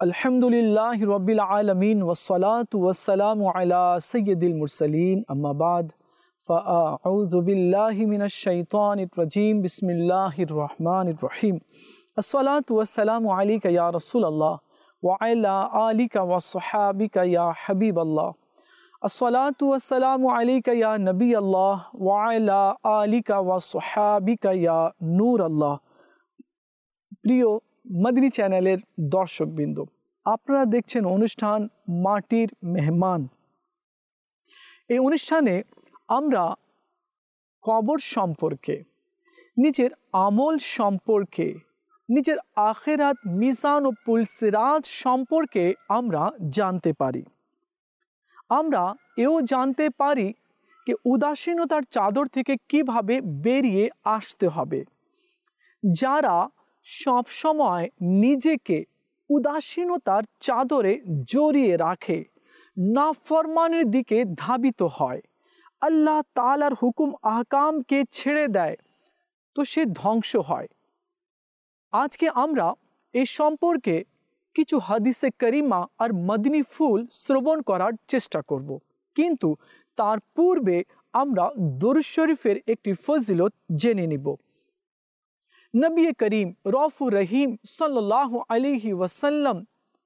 अल्हम्दुलिल्लाहि रब्बिल आलमीन वस्सलातु वस्सलामु अला सय्यिदिल मुरसलीन अम्मा बाद फ़अऊज़ु बिल्लाहि मिनश शैतानिर रजीम बिस्मिल्लाहिर रहमानिर रहीम अस्सलातु वस्सलामु अलैका या रसूलल्लाह व अला आलिका व सहाबिका या हबीबल्लाह अस्सलातु वस्सलामु अलैका या नबी अल्लाह व अला आलिका व सहाबिका या नूर अल्लाह। প্রিয় মাদানী চ্যানেলের দর্শকবৃন্দ, আপনারা দেখছেন অনুষ্ঠান মাটির মেহমান। এই অনুষ্ঠানে আমরা কবর সম্পর্কে, নিজের আমল সম্পর্কে, নিজের আখিরাত মিজান ও পুলসিরাত সম্পর্কে আমরা জানতে পারি। আমরা এও জানতে পারি যে উদাসীনতার চাদর থেকে কিভাবে বেরিয়ে আসতে হবে। যারা সব সময় নিজেকে উদাসীনতার চাদরে জড়িয়ে রাখে, নাফরমানের দিকে ধাবিত হয়, আল্লাহ তাআলার হুকুম আহকামকে ছেড়ে দেয়, তো সে ধ্বংস হয়। আজকে আমরা এই সম্পর্কে কিছু হাদিসে করিমা আর মদনী ফুল শ্রবণ করার চেষ্টা করব, কিন্তু তার পূর্বে আমরা দুরূদ শরীফের একটি ফজিলত জেনে নিব। নবী করিম রউফুর রহিম সাল্লাল্লাহু আলাইহি ওয়াসাল্লাম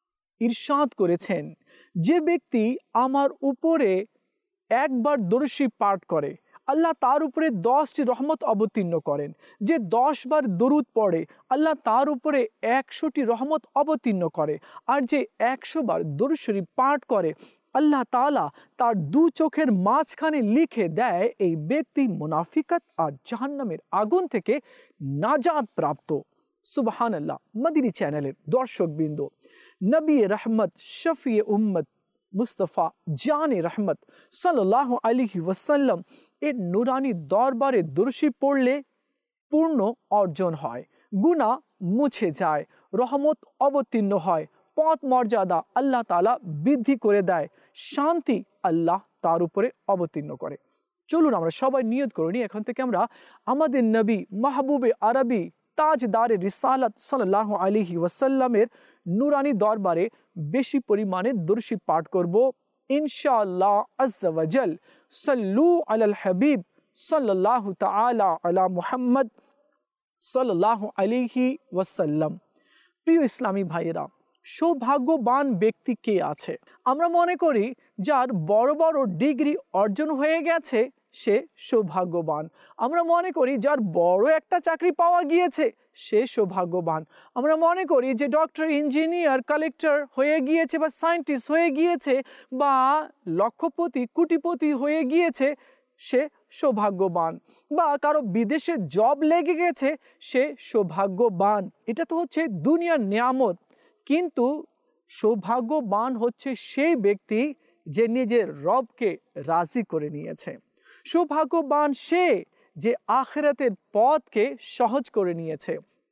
ইরশাদ করেছেন, যে ব্যক্তি আমার উপরে একবার দরুদ শরীফ পাঠ করে, আল্লাহ তার উপরে 10টি রহমত অবতীর্ণ করেন। যে 10 বার দরুদ পড়ে, আল্লাহ তার উপরে 100টি রহমত অবতীর্ণ করে। আর যে 100 বার দরুদ শরীফ পাঠ করে, আল্লাহ তাআলা তার দু চোখের মাঝখানে লিখে দেয় এই ব্যক্তি মুনাফিকাত আর জাহান্নামের আগুন থেকে নাজাত প্রাপ্ত। সুবহানাল্লাহ। মাদানী চ্যানেলের দর্শকবৃন্দ, নবী রহমত শফিয়ে উম্মত মুস্তাফা জানে রহমত সাল্লাল্লাহু আলাইহি ওয়াসাল্লাম এর নুরানি দরবারে দরুদ শরীফ পড়লে পূর্ণ অর্জন হয়, গুনাহ মুছে যায়, রহমত অবতীর্ণ হয়, পথ মর্যাদা আল্লাহ তাআলা বৃদ্ধি করে দেয়, শান্তি আল্লাহ তার উপরে অবতীর্ণ করে। চলুন আমরা সবাই নিয়ত করে নিই, এখন থেকে আমরা আমাদের নবী মাহবুবে আরবি তাজদারে রিসালাত সাল্লাল্লাহু আলাইহি ওয়াসাল্লামের নুরানি দরবারে বেশি পরিমাণে দরুদ শরীফ পাঠ করব ইনশাআল্লাহ আজ্জা ওয়া জাল। সাল্লু আলাল হাবিব সাল্লাল্লাহু তাআলা আলা মুহাম্মদ সাল্লাল্লাহু আলাইহি ওয়াসাল্লাম। প্রিয় ইসলামী ভাইয়েরা, সৌভাগ্যবান ব্যক্তি কে আছে? আমরা মনে করি যার বড় বড় ডিগ্রি অর্জন হয়ে গেছে সে সৌভাগ্যবান। আমরা মনে করি যার বড় একটা চাকরি পাওয়া গিয়েছে সে সৌভাগ্যবান। আমরা মনে করি যে ডক্টর, ইঞ্জিনিয়ার, কালেক্টর হয়ে গিয়েছে বা সায়েন্টিস্ট হয়ে গিয়েছে বা লক্ষপতি, কোটিপতি হয়ে গিয়েছে সে সৌভাগ্যবান, বা কারো বিদেশে জব লেগে গেছে সে সৌভাগ্যবান। এটা তো হচ্ছে দুনিয়ার নিয়ামত। কিন্তু সৌভাগ্যবান হচ্ছে সেই ব্যক্তি যে নিজের রবকে রাজি করে নিয়েছে। সৌভাগ্যবান সে যে আখিরাতের পথকে সহজ করে নিয়েছে।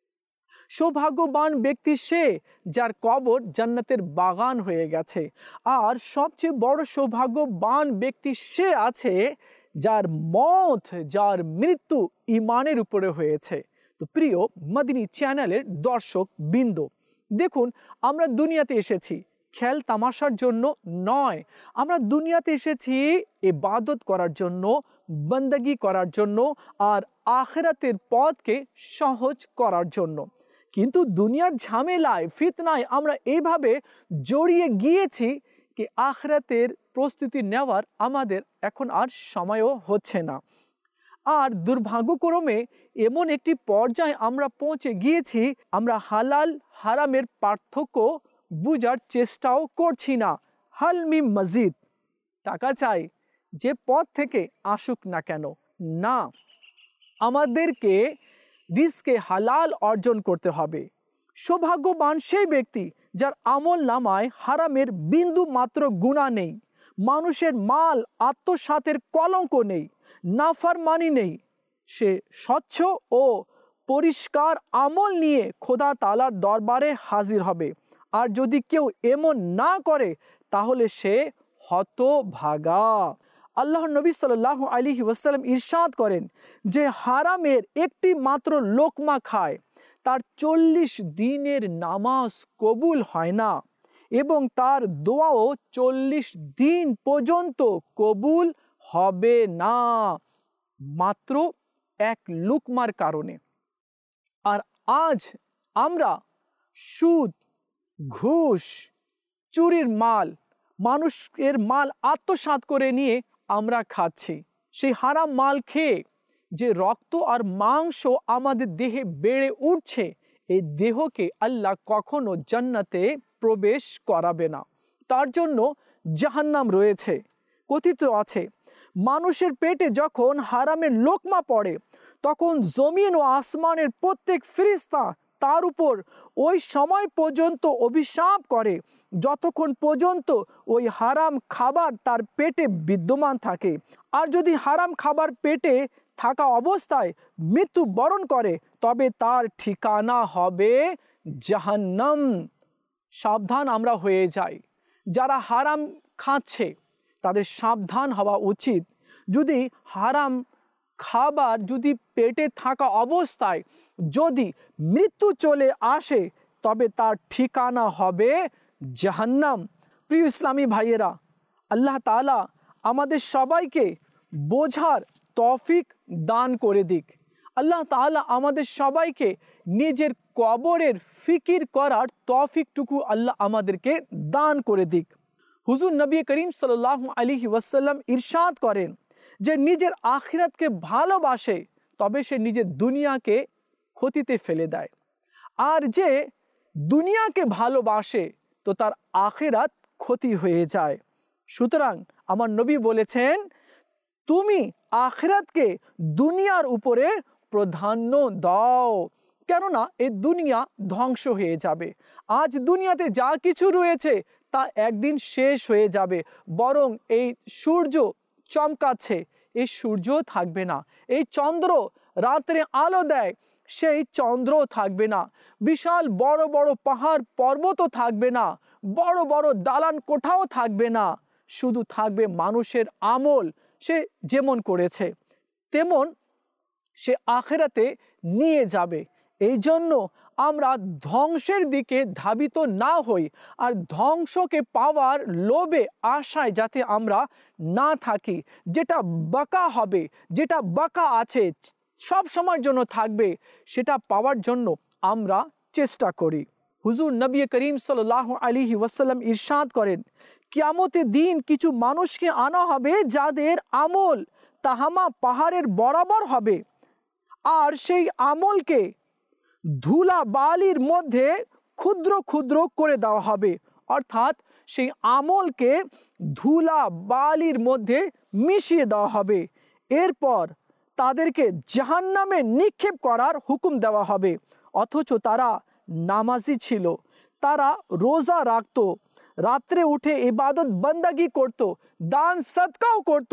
সৌভাগ্যবান ব্যক্তি সে যার কবর জান্নাতের বাগান হয়ে গেছে। আর সবচেয়ে বড় সৌভাগ্যবান ব্যক্তি সে আছে যার মত, যার মৃত্যু ঈমানের উপরে হয়েছে। তো প্রিয় মাদানী চ্যানেলের দর্শক বৃন্দ, দেখুন, আমরা দুনিয়াতে এসেছি খেল তামাশার জন্য নয়। আমরা দুনিয়াতে এসেছি ইবাদত করার জন্য, বন্দেগী করার জন্য আর আখিরাতের পথকে সহজ করার জন্য। কিন্তু দুনিয়ার ঝামেলায়, ফিতনায় আমরা এইভাবে জড়িয়ে গিয়েছি যে আখিরাতের প্রস্তুতি নেওয়ার আমাদের এখন আর সময়ও হচ্ছে না। আর দুর্ভাগ্যক্রমে এমন একটি পর্যায়ে আমরা পৌঁছে গিয়েছি, আমরা হালাল হারামের পার্থক্য বুঝার চেষ্টাও করছি না। হাল মিম মজিদ, টাকা চাই যে পথ থেকে আসুক না কেন, না, আমাদেরকে রিজকে হালাল অর্জন করতে হবে। সৌভাগ্যবান সেই ব্যক্তি যার আমল নামায় হারামের বিন্দু মাত্র গুনাহ নেই, মানুষের মাল আত্মসাতের কলঙ্ক নেই, নাফরমানি নেই। সে স্বচ্ছ ও পরিষ্কার আমল নিয়ে খোদা তাআলার দরবারে হাজির হবে। আর যদি কেউ এমন না করে তাহলে সে হতভাগা। আল্লাহর নবী সাল্লাল্লাহু আলাইহি ওয়াসাল্লাম ইরশাদ করেন যে হারামের একটি মাত্র লোকমা খায় তার 40 দিনের নামাজ কবুল হয় না। এবং তার দোয়াও 40 দিন পর্যন্ত কবুল হবে না, মাত্র এক লুকমার কারণে। আর আজ আমরা সুদ, ঘুষ, চুরির মাল, মানুষের মাল আত্মসাৎ করে নিয়ে আমরা খাচ্ছি। সেই হারাম মাল খেয়ে যে রক্ত আর মাংস আমাদের দেহে বেড়ে উঠছে, এই দেহকে আল্লাহ কখনো জান্নাতে প্রবেশ করাবে না। তার জন্য জাহান্নাম রয়েছে। কথিত আছে, মানুষের পেটে যখন হারামের লোকমা পড়ে, তখন জমিন ও আসমানের প্রত্যেক ফেরেশতা তার উপর ওই সময় পর্যন্ত অভিশাপ করে, যতক্ষণ পর্যন্ত ওই হারাম খাবার তার পেটে বিদ্যমান থাকে। আর যদি হারাম খাবার পেটে থাকা অবস্থায় মৃত্যু বরণ করে, তবে তার ঠিকানা হবে জাহান্নাম। সাবধান আমরা হয়ে যাই। যারা হারাম খাচ্ছে তাদের সাবধান হওয়া উচিত। যদি হারাম খাবার যদি পেটে থাকা অবস্থায় যদি মৃত্যু চলে আসে, তবে তার ঠিকানা হবে জাহান্নাম। প্রিয় ইসলামী ভাইয়েরা, আল্লাহ তাআলা আমাদের সবাইকে বোঝার তৌফিক দান করে দিক। আল্লাহ তাআলা আমাদের সবাইকে নিজের কবরের ফিকির করার তৌফিকটুকু আল্লাহ আমাদেরকে দান করে দিক। হুজুর নবী করিম সাল্লাল্লাহু আলাইহি ওয়াসাল্লাম ইরশাদ করেন যে নিজের আখিরাতকে ভালোবাসে, তবে সে নিজের দুনিয়াকে ক্ষতিতে ফেলে দেয়। আর যে দুনিয়াকে ভালোবাসে, তো তার আখিরাত ক্ষতি হয়ে যায়। সুতরাং আমার নবী বলেছেন, তুমি আখিরাতকে দুনিয়ার উপরে প্রাধান্য দাও, কেননা এই দুনিয়া ধ্বংস হয়ে যাবে। আজ দুনিয়াতে যা কিছু রয়েছে তা একদিন শেষ হয়ে যাবে। বরং এই সূর্য চমকাচ্ছে, এই সূর্য থাকবে না। এই চন্দ্র রাত্রে আলো দেয়, সেই চন্দ্রও থাকবে না। বিশাল বড় বড় পাহাড় পর্বতও থাকবে না, বড় বড় দালান কোঠাও থাকবে না। শুধু থাকবে মানুষের আমল। সে যেমন করেছে তেমন সে আখিরাতে নিয়ে যাবে। এই জন্য আমরা ধ্বংসের দিকে ধাবিত না হই, আর ধ্বংসকে পাওয়ার লোভে আশায় যাতে আমরা না থাকি। যেটা বাঁকা হবে, যেটা বাঁকা আছে, সব সময়ের জন্য থাকবে, সেটা পাওয়ার জন্য আমরা চেষ্টা করি। হুজুর নবী করিম সাল্লাল্লাহু আলাইহি ওয়াসাল্লাম ইরশাদ করেন, কিয়ামতের দিন কিছু মানুষকে আনা হবে যাদের আমল তাহামা পাহাড়ের বরাবর হবে, আর সেই আমলকে ধুলা বালির মধ্যে ক্ষুদ্র ক্ষুদ্র করে দেওয়া হবে। অর্থাৎ সেই আমলকে ধুলা বালির মধ্যে মিশিয়ে দেওয়া হবে। এরপর তাদেরকে জাহান্নামে নিক্ষেপ করার হুকুম দেওয়া হবে। অথচ তারা নামাজি ছিল, তারা রোজা রাখত, রাত্রে উঠে ইবাদত বন্দেগী করত, দান সদকাও করত,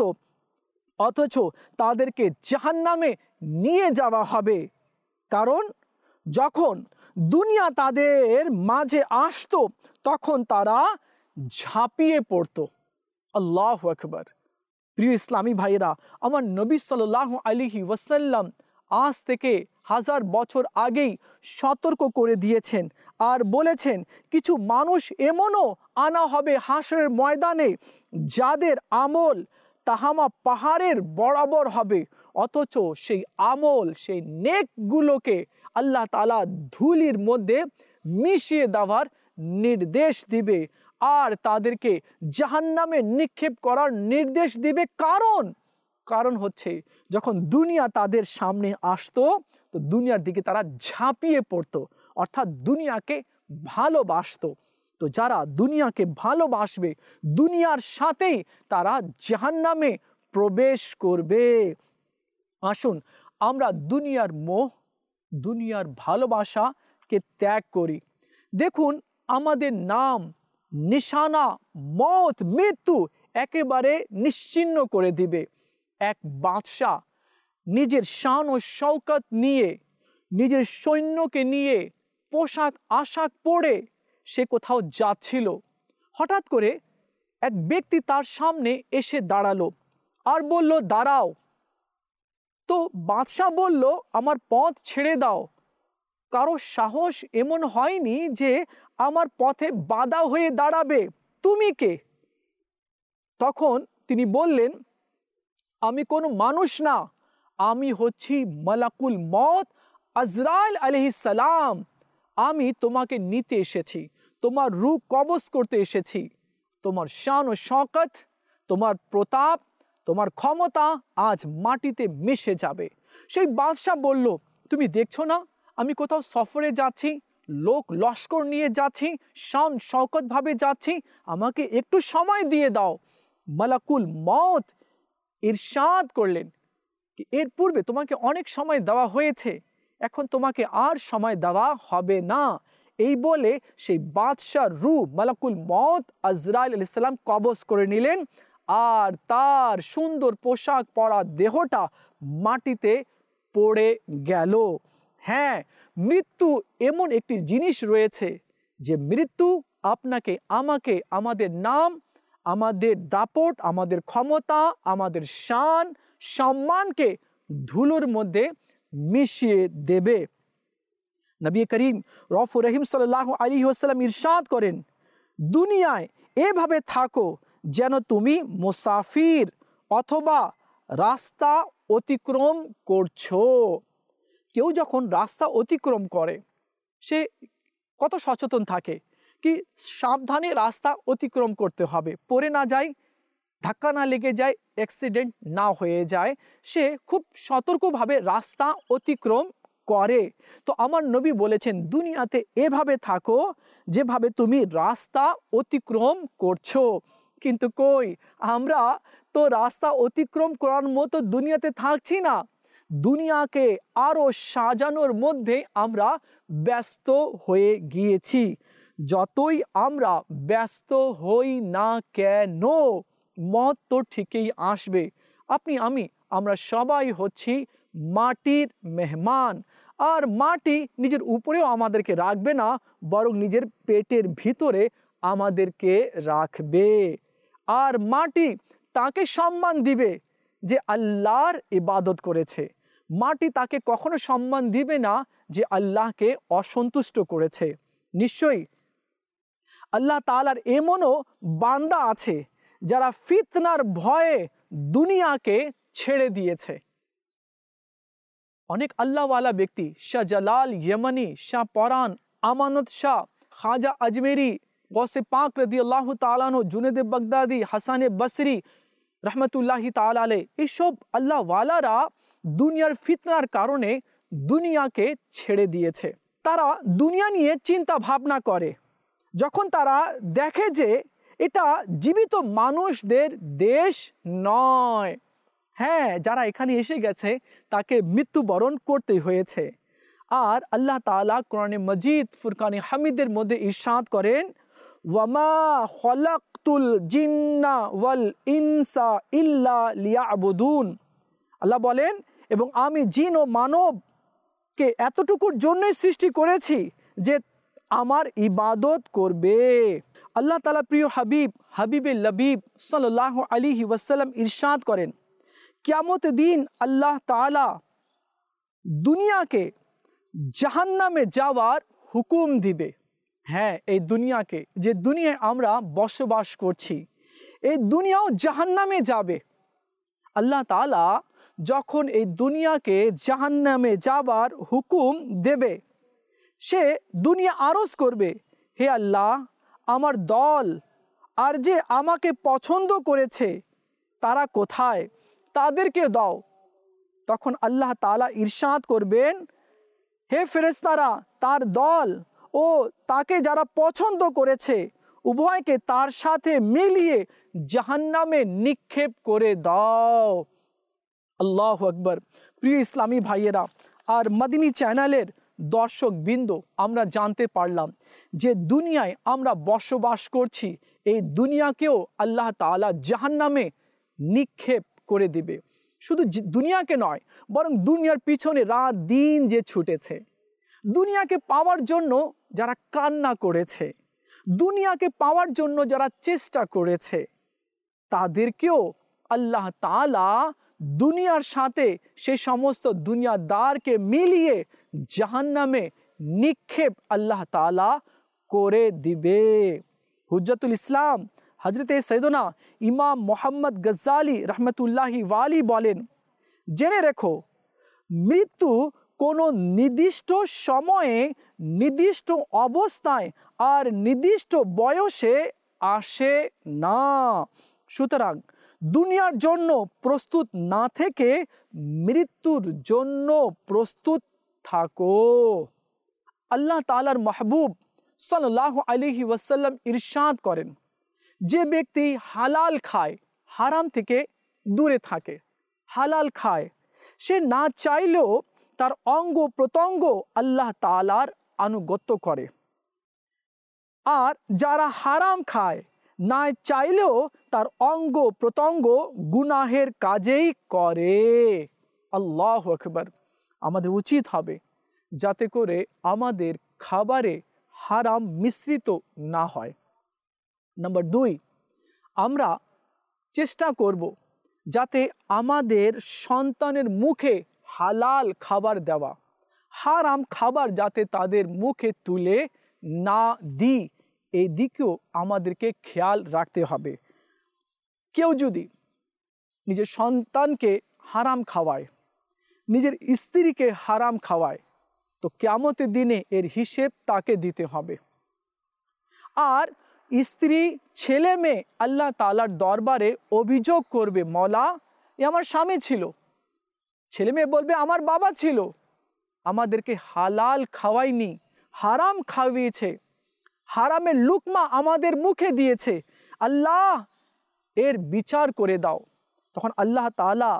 অথচ তাদেরকে জাহান্নামে নিয়ে যাওয়া হবে। কারণ যখন দুনিয়া তাদের মাঝে আসতো, তখন তারা ঝাঁপিয়ে পড়তো। আল্লাহু আকবার। প্রিয় ইসলামী ভাইয়েরা, আমার নবী সাল্লাল্লাহু আলাইহি ওয়াসাল্লাম আজ থেকে 1000 বছর আগেই সতর্ক করে দিয়েছেন আর বলেছেন, কিছু মানুষ এমনও আনা হবে হাসরের ময়দানে যাদের আমল তাহামা পাহাড়ের বরাবর হবে, অথচ সেই আমল, সেই নেকগুলোকে আল্লাহ তাআলা ধুলির মধ্যে মিশিয়ে দেওয়ার নির্দেশ দিবে আর তাদেরকে জাহান্নামে নিক্ষেপ করার নির্দেশ দিবে। কারণ হচ্ছে, যখন দুনিয়া তাদের সামনে আসতো, তো দুনিয়ার দিকে তারা ঝাঁপিয়ে পড়তো, অর্থাৎ দুনিয়াকে ভালোবাসতো। তো যারা দুনিয়াকে ভালোবাসবে, দুনিয়ার সাথেই তারা জাহান্নামে প্রবেশ করবে। আসুন আমরা দুনিয়ার মোহ, দুনিয়ার ভালোবাসাকে ত্যাগ করি। দেখুন, আমাদের নাম, নিশানা, মত, মৃত্যু একেবারে নিশ্চিহ্ন করে দিবে। এক বাদশাহ নিজের শান ও শৌকত নিয়ে, নিজের সৈন্যকে নিয়ে পোশাক আশাক পরে সে কোথাও যাচ্ছিল। হঠাৎ করে এক ব্যক্তি তার সামনে এসে দাঁড়ালো আর বলল, দাঁড়াও। তো বাদশাহ বলল, আমার পথ ছেড়ে দাও, কারো সাহস এমন হয়নি যে আমার পথে বাধা হয়ে দাঁড়াবে। তুমি কে? তখন তিনি বললেন, আমি কোনো মানুষ না, আমি হচ্ছি মালাকুল মউত আজরাইল আলাইহিস সালাম। আমি তোমাকে নিতে এসেছি, তোমার রূহ কবজ করতে এসেছি। তোমার শান ও শওকত, তোমার প্রতাপ, তোমার ক্ষমতা আজ মাটিতে মিশে যাবে। সেই বাদশা বলল, তুমি দেখছো না আমি কোথাও সফরে যাচ্ছি, লোক লস্কর নিয়ে যাচ্ছি, শান শওকত ভাবে যাচ্ছি, আমাকে একটু সময় দিয়ে দাও। মালাকুল মউত ইরশাদ করলেন, এর পূর্বে তোমাকে অনেক সময় দেওয়া হয়েছে, এখন তোমাকে আর সময় দেওয়া হবে না। এই বলে সেই বাদশার রূহ মালাকুল মউত আজরাইল আলাইহিস সালাম কবজ করে নিলেন, আর তার সুন্দর পোশাক পরা দেহটা মাটিতে পড়ে গেল। হ্যাঁ, মৃত্যু এমন একটি জিনিস রয়েছে যে মৃত্যু আপনাকে আমাকে আমাদের নাম, আমাদের দাপট, আমাদের ক্ষমতা, আমাদের শান সম্মানকে ধুলোর মধ্যে মিশিয়ে দেবে। নবী করিম রউফুর রহিম সাল্লাল্লাহু আলাইহি ওয়াসাল্লাম ইরশাদ করেন, দুনিয়ায় এভাবে থাকো যেন তুমি মুসাফির অথবা রাস্তা অতিক্রম করছো। কেউ যখন রাস্তা অতিক্রম করে সে কত সচেতন থাকে কি সাবধানে রাস্তা অতিক্রম করতে হবে, পড়ে না যায়, ধাক্কা না লেগে যায়, অ্যাক্সিডেন্ট না হয়ে যায়, সে খুব সতর্কভাবে রাস্তা অতিক্রম করে। তো আমার নবী বলেছেন, দুনিয়াতে এভাবে থাকো যেভাবে তুমি রাস্তা অতিক্রম করছো। কিন্তু কই, আমরা তো রাস্তা অতিক্রম করার মতো দুনিয়াতে থাকছি না। দুনিয়াকে আরো সাজানোর মধ্যে আমরা ব্যস্ত হয়ে গিয়েছি। যতই আমরা ব্যস্ত হই না কেন, মত তো ঠিকই আসবে। আপনি আমি আমরা সবাই হচ্ছি মাটির মেহমান, আর মাটি নিজের উপরেও আমাদেরকে রাখবে না, বরং নিজের পেটের ভিতরে আমাদেরকে রাখবে। আর মাটি তাকে সম্মান দিবে যে আল্লাহর ইবাদত করেছে। মাটি তাকে কখনো সম্মান দিবে না যে আল্লাহকে অসন্তুষ্ট করেছে। নিশ্চয়ই আল্লাহ তাআলার এমনও বান্দা আছে যারা ফিতনার ভয়ে দুনিয়াকে ছেড়ে দিয়েছে। অনেক আল্লাহওয়ালা ব্যক্তি, শাহ জালাল ইয়েমানি, শাহ পরান, আমানত শাহ, খাজা আজমেরি, গৌসে পাক রাদিয়াল্লাহু তাআলা আনহু, জুনেদ বাগদাদি, হাসানে বসরি রহমতুল্লাহি তাআলা আলাইহি, এইসব আল্লাহওয়ালারা দুনিয়ার ফিতনার কারণে দুনিয়াকে ছেড়ে দিয়েছে। তারা দুনিয়া নিয়ে চিন্তা ভাবনা করে, যখন তারা দেখে যে এটা জীবিত মানুষদের দেশ নয়। হ্যাঁ, যারা এখানে এসে গেছে তাকে মৃত্যুবরণ করতে হয়েছে। আর আল্লাহ তাআলা কোরআনে মজিদ ফুরকানে হামিদের মধ্যে ইরশাদ করেন, ওয়ামা খলাকতুল জিন্না ওয়াল ইনসা ইল্লা লিয়াবুদুন। আল্লাহ বলেন, এবং আমি জিন ও মানবকে এতটুকুর জন্যই সৃষ্টি করেছি যে আমার ইবাদত করবে। আল্লাহ তাআলা প্রিয় হাবিব হাবিবে লবিব সাল্লাল্লাহু আলাইহি ওয়াসাল্লাম ইরশাদ করেন, কিয়ামত দিন আল্লাহ তাআলা দুনিয়াকে জাহান্নামে যাওয়ার হুকুম দিবে। হ্যাঁ, এই দুনিয়াকে, যে দুনিয়ায় আমরা বসবাস করছি, এই দুনিয়াও জাহান্নামে যাবে। আল্লাহ তাআলা যখন এই দুনিয়াকে জাহান্নামে যাবার হুকুম দেবে, সে দুনিয়া আরজ করবে, হে আল্লাহ, আমার দল আর যে আমাকে পছন্দ করেছে তারা কোথায়, তাদেরকে দাও। তখন আল্লাহ তাআলা ইরশাদ করবেন, হে ফেরেশতারা, তার দল ও তাকে যারা পছন্দ করেছে উভয়কে তার সাথে মিলিয়ে জাহান্নামে নিক্ষেপ করে দাও। আল্লাহু আকবার। প্রিয় ইসলামী ভাইয়েরা আর মদিনী চ্যানেলের দর্শক বিন্দু, আমরা জানতে পারলাম যে দুনিয়ায় আমরা বসবাস করছি, এই দুনিয়াকেও আল্লাহ তাআলা জাহান্নামে নিক্ষেপ করে দিবে। শুধু দুনিয়াকে নয়, বরং দুনিয়ার পিছনে রাত দিন যে ছুটেছে, দুনিয়াকে পাওয়ার জন্য যারা কান্না করেছে, দুনিয়াকে পাওয়ার জন্য যারা চেষ্টা করেছে, তাদেরকেও আল্লাহ তাআলা দুনিয়ার সাথে সেই সমস্ত দুনিয়াদারকে মিলিয়ে জাহান্নামে নিক্ষেপ আল্লাহ তাআলা করে দিবে। হুজ্জাতুল ইসলাম হযরতে সৈয়দনা ইমাম মোহাম্মদ গজ্জালি রহমতুল্লাহি ওয়ালি বলেন, জেনে রেখো মৃত্যু কোনো নির্দিষ্ট সময়ে, নির্দিষ্ট অবস্থায় আর নির্দিষ্ট বয়সে আসে না। সুতরাং দুনিয়ার জন্য প্রস্তুত না থেকে মৃত্যুর জন্য প্রস্তুত থাকো। আল্লাহ তাআলার মাহবুব সাল্লাল্লাহু আলাইহি ওয়াসাল্লাম ইরশাদ করেন, যে ব্যক্তি হালাল খায়, হারাম থেকে দূরে থাকে, হালাল খায়, সে না চাইলেও তার অঙ্গ প্রত্যঙ্গ আল্লাহ তাআলার আনুগত্য করে। আর যারা হারাম খায়, না চাইলেও তার অঙ্গ প্রত্যঙ্গ গুনাহের কাজেই করে। আল্লাহু আকবার। আমাদের উচিত হবে যাতে করে আমাদের খাবারে হারাম মিশ্রিত না হয়। নাম্বার 2, আমরা চেষ্টা করব যাতে আমাদের সন্তানের মুখে হালাল খাবার দেওয়া, হারাম খাবার যাতে তাদের মুখে তুলে না দিই, এই দিকেও আমাদেরকে খেয়াল রাখতে হবে। কেউ যদি নিজের সন্তানকে হারাম খাওয়ায়, নিজের স্ত্রীকে হারাম খাওয়ায়, তো কিয়ামতের দিনে এর হিসেব তাকে দিতে হবে। আর স্ত্রী, ছেলে মেয়ে আল্লাহ তাআলার দরবারে অভিযোগ করবে, মওলা এ আমার স্বামী ছিল। ছেলে মেয়ে বলবে আমার বাবা ছিল, আমাদেরকে হালাল খাওয়ায়নি, হারাম খাওয়িয়েছে, হারামের লুকমা আমাদের মুখে দিয়েছে, আল্লাহ এর বিচার করে দাও। তখন আল্লাহ তাআলা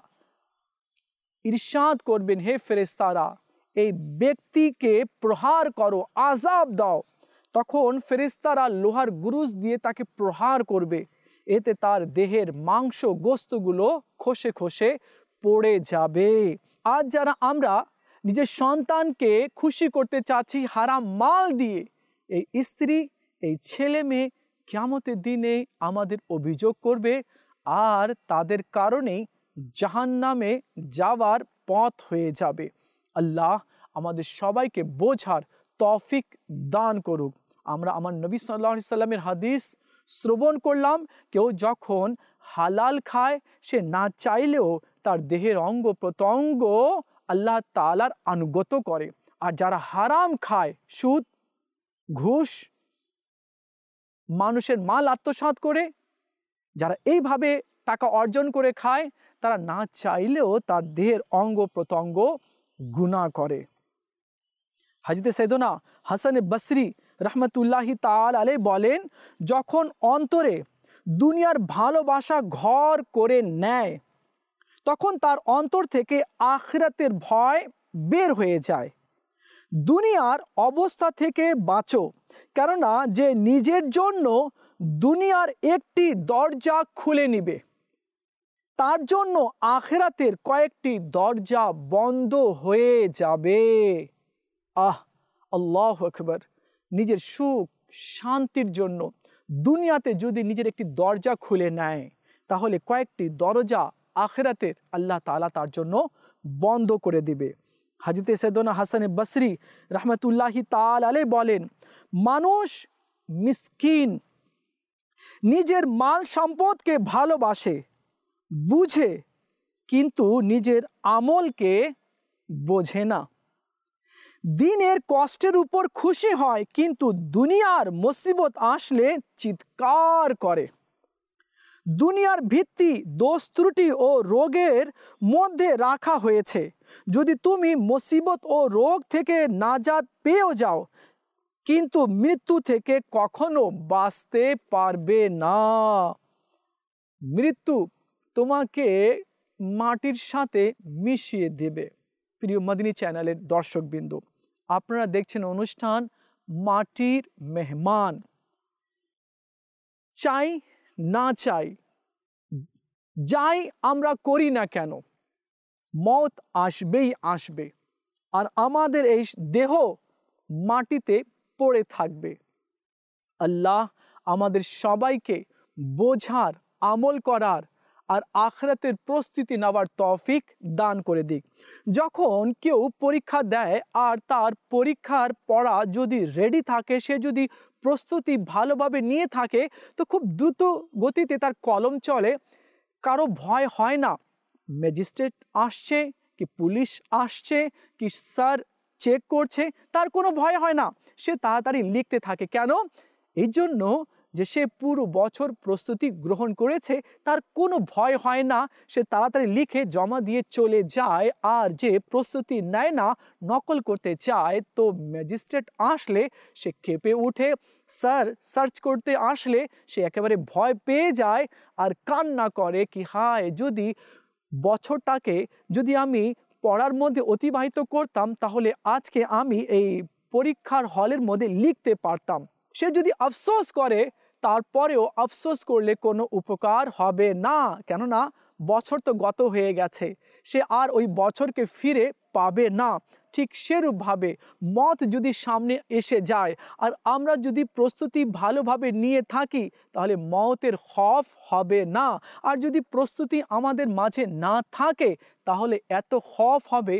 ইরশাদ করবেন, হে ফেরেশতারা এই ব্যক্তিকে প্রহার করো, আযাব দাও। তখন ফেরেশতারা লোহার গুরুজ দিয়ে তাকে প্রহার করবে, এতে তার দেহের মাংস গোস্তগুলো খসে খসে পড়ে যাবে। আজ যারা আমরা নিজের সন্তানকে খুশি করতে চাচ্ছি হারাম মাল দিয়ে, এই স্ত্রী, এই ছেলে মেয়ে কিয়ামতের দিনে আমাদের অভিযোগ করবে, আর তাদের কারণেই জাহান্নামে যাওয়ার পথ হয়ে যাবে। আল্লাহ আমাদের সবাইকে বোঝার তৌফিক দান করুক। আমরা আমার নবী সাল্লাল্লাহু আলাইহি সাল্লামের হাদিস শ্রবণ করলাম, কেউ যখন হালাল খায় সে না চাইলেও তার দেহের অঙ্গ প্রত্যঙ্গ আল্লাহ তাআলার আনুগত্য করে। আর যারা হারাম খায়, সুদ, ঘুষ, মানুষের মাল আত্মসাৎ করে, যারা এইভাবে টাকা অর্জন করে খায়, তারা না চাইলেও তার দেহের অঙ্গ প্রত্যঙ্গ গুনাহ করে। হযরত সৈয়দনা হাসান বসরি রহমতুল্লাহি তাআলা আলাইহি বলেন, যখন অন্তরে দুনিয়ার ভালোবাসা ঘর করে নেয়, তখন তার অন্তর থেকে আখিরাতের ভয় বের হয়ে যায়। দুনিয়ার অবস্থা থেকে বাঁচো, কেননা যে নিজের জন্য দুনিয়ার একটি দরজা খুলে নিবে, তার জন্য আখিরাতের কয়েকটি দরজা বন্ধ হয়ে যাবে। আল্লাহু আকবার। নিজের সুখ শান্তির জন্য দুনিয়াতে যদি নিজের একটি দরজা খুলে নেয়, তাহলে কয়েকটি দরজা আখিরাতের আল্লাহ তাআলা তার জন্য বন্ধ করে দিবে। হযরত সৈয়দনা হাসান বসরি রহমতুল্লাহি তাআলা আলাইহি বলেন, মানুষ মিসকিন নিজের মাল সম্পদকে ভালোবাসে, বুঝে, কিন্তু নিজের আমলকে বোঝে না। দিনের কষ্টের উপর খুশি হয়, কিন্তু দুনিয়ার মুসিবত আসলে চিৎকার করে। দুনিয়ার ভিত্তি দোষ ত্রুটি ও রোগের মধ্যে রাখা হয়েছে। যদি তুমি মুসিবত ও রোগ থেকে নাজাত পেয়েও যাও, কিন্তু মৃত্যু থেকে কখনো বাঁচতে পারবে না। মৃত্যু তোমাকে মাটির সাথে মিশিয়ে দেবে। প্রিয় মদিনী চ্যানেলের দর্শকবৃন্দ, আপনারা দেখছেন অনুষ্ঠান মাটির মেহমান। চাই না চাই, যাই আমরা করি না কেন, মওত আসবেই আসবে, আর আমাদের এই দেহ মাটিতে পড়ে থাকবে। আল্লাহ আমাদের সবাইকে বোঝার, আমল করার আর আখিরাতের প্রস্তুতি নেওয়ার তৌফিক দান করে দিক। যখন কেউ পরীক্ষা দেয় আর তার পরীক্ষার পড়া যদি রেডি থাকে, সে যদি প্রস্তুতি ভালোভাবে নিয়ে থাকে, তো খুব দ্রুত গতিতে তার কলম চলে, কারো ভয় হয় না। ম্যাজিস্ট্রেট আসছে কি পুলিশ আসছে কি স্যার চেক করছে, তার কোনো ভয় হয় না। সে তাড়াতাড়ি লিখতে থাকে। কেন? এই জন্য যে সে পুরো বছর প্রস্তুতি গ্রহণ করেছে, তার কোনো ভয় হয় না। সে তাড়াতাড়ি লিখে জমা দিয়ে চলে যায়। আর যে প্রস্তুতি নেয় না, নকল করতে চায়, তো ম্যাজিস্ট্রেট আসলে সে ক্ষেপে উঠে। স্যার সার্চ করতে আসলে সে একেবারে ভয় পেয়ে যায় আর কান্না করে কি হায়, যদি বছরটাকে যদি আমি পড়ার মধ্যে অতিবাহিত করতাম, তাহলে আজকে আমি এই পরীক্ষার হলের মধ্যে লিখতে পারতাম। সে যদি আফসোস করে, তারপরেও আফসোস করলে কোনো উপকার হবে না, কেননা বছর তো গত হয়ে গেছে, সে আর ওই বছরকে ফিরে পাবে না। ঠিক সেরূপভাবে মত যদি সামনে এসে যায় আর আমরা যদি প্রস্তুতি ভালোভাবে নিয়ে থাকি, তাহলে মতের খৌফ হবে না। আর যদি প্রস্তুতি আমাদের মাঝে না থাকে, তাহলে এত খৌফ হবে,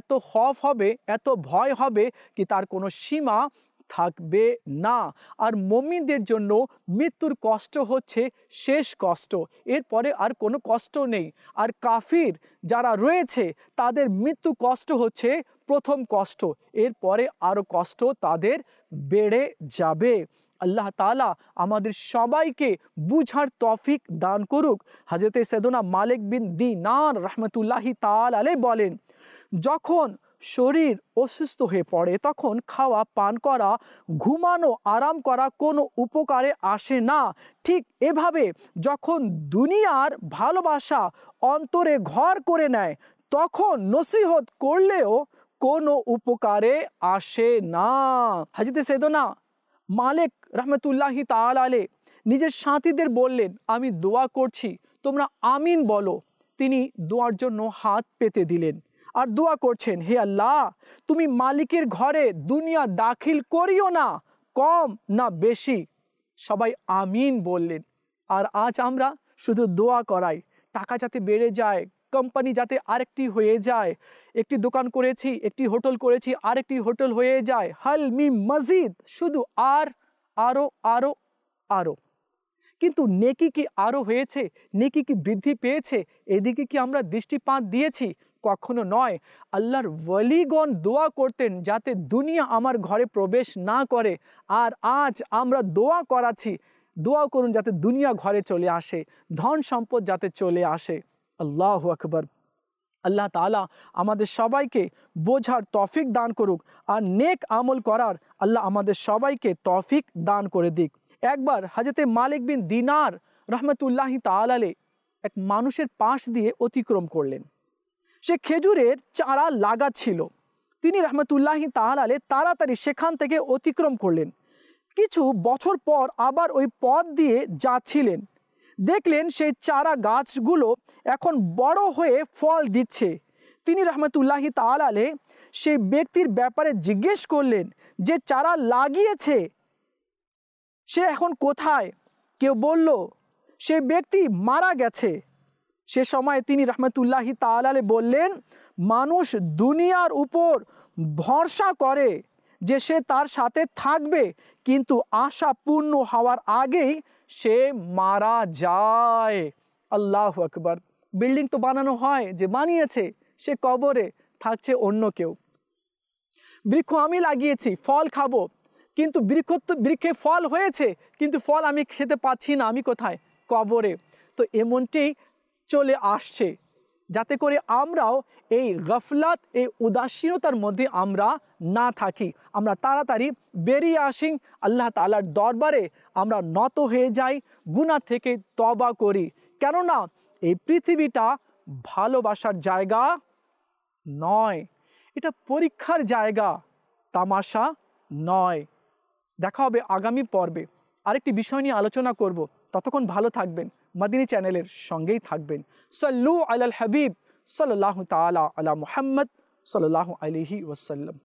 এত ভয় হবে কি তার কোনো সীমা থাকবে না। আর মুমিনদের জন্য মৃত্যুর কষ্ট হচ্ছে শেষ কষ্ট, এরপরে আর কোনো কষ্ট নেই। আর কাফির যারা রয়েছে, তাদের মৃত্যু কষ্ট হচ্ছে প্রথম কষ্ট, এরপরে আরও কষ্ট তাদের বেড়ে যাবে। আল্লাহ তাআলা আমাদের সবাইকে বুঝার তৌফিক দান করুক। হযরত সৈয়দনা মালিক বিন দিনার রাহমাতুল্লাহি তাআলা আলাইহি বলেন, যখন শরীর অসুস্থ হয়ে পড়ে, তখন খাওয়া পান করা, ঘুমানো, আরাম করা কোনো উপকারে আসে না। ঠিক এভাবে যখন দুনিয়ার ভালোবাসা অন্তরে ঘর করে নেয়, তখন নসিহত করলেও কোনো উপকারে আসে না। হযরত সৈয়দনা মালিক রাহমাতুল্লাহি তাআলা আলাইহি নিজের সাথীদের বললেন, আমি দোয়া করছি, তোমরা আমিন বলো। তিনি দোয়ার জন্য হাত পেতে দিলেন আর দোয়া করছেন, হে আল্লাহ, তুমি মালিকের ঘরে দুনিয়া দাখিল করিও না, কম না বেশি। সবাই আমিন বললেন। আর আজ আমরা শুধু দোয়া করাই, টাকা যাতে বেড়ে যায়, কোম্পানি যাতে আরেকটি হয়ে যায়, একটি দোকান করেছি, একটি হোটেল করেছি, আরেকটি হোটেল হয়ে যায়, হাল মিম মজিদ, শুধু আরো। কিন্তু নেকি কি আরো হয়েছে? নেকি কি বৃদ্ধি পেয়েছে? এদিকে কি আমরা দৃষ্টিপাত দিয়েছি? কখনো নয়। আল্লাহর ওয়ালিগণ দোয়া করতেন যাতে দুনিয়া আমার ঘরে প্রবেশ না করে, আর আজ আমরা দোয়া করাচ্ছি, দোয়া করুন যাতে দুনিয়া ঘরে চলে আসে, ধন সম্পদ যাতে চলে আসে। আল্লাহু আকবার। আল্লাহ তাআলা আমাদের সবাইকে বোঝার তৌফিক দান করুক আর নেক আমল করার আল্লাহ আমাদের সবাইকে তৌফিক দান করে দিক। একবার হযরত মালিক বিন দিনার রাহমাতুল্লাহি তাআলা আলাইহি এক মানুষের পাশ দিয়ে অতিক্রম করলেন। সে খেজুরের চারা লাগাচ্ছিল। তিনি রাহমাতুল্লাহি তাআলা আলাইহি তাড়াতাড়ি সেখান থেকে অতিক্রম করলেন। কিছু বছর পর আবার ওই পথ দিয়ে যাচ্ছিলেন। দেখলেন সেই চারা গাছগুলো এখন বড় হয়ে ফল দিচ্ছে। তিনি রাহমাতুল্লাহি তাআলা আলাইহি সেই ব্যক্তির ব্যাপারে জিজ্ঞেস করলেন যে চারা লাগিয়েছে, সে এখন কোথায়? কেউ বলল সে ব্যক্তি মারা গেছে। সে সময় তিনি রাহমাতুল্লাহি তাআলা আলাইহি বললেন, মানুষ দুনিয়ার উপর ভরসা করে যে সে তার সাথে থাকবে, কিন্তু আশা পূর্ণ হওয়ার আগেই সে মারা যায়। আল্লাহু আকবার। বিল্ডিং তো বানানো হয়, যে বানিয়েছে সে কবরে, থাকছে অন্য কেউ। বৃক্ষ আমি লাগিয়েছি, ফল খাবো, কিন্তু বৃক্ষে ফল হয়েছে, কিন্তু ফল আমি খেতে পাচ্ছি না, আমি কোথায়? কবরে। তো এমনটি চলে আসছে, যাতে করে আমরাও এই গফলাত, এই উদাসীনতার মধ্যে আমরা না থাকি। আমরা তাড়াতাড়ি বেরিয়ে আসি, আল্লাহ তাআলার দরবারে আমরা নত হয়ে যাই, গুনাহ থেকে তওবা করি। কেননা এই পৃথিবীটা ভালোবাসার জায়গা নয়, এটা পরীক্ষার জায়গা, তামাশা নয়। দেখা হবে আগামী পর্বে, আরেকটি বিষয় নিয়ে আলোচনা করব। ততক্ষণ ভালো থাকবেন, মাদিনী চ্যানেলের সঙ্গেই থাকবেন। সাল্লু আলাল হাবিব সাল্লাল্লাহু তাআলা আলা মুহাম্মদ সাল্লাল্লাহু আলাইহি ওয়াসাল্লাম।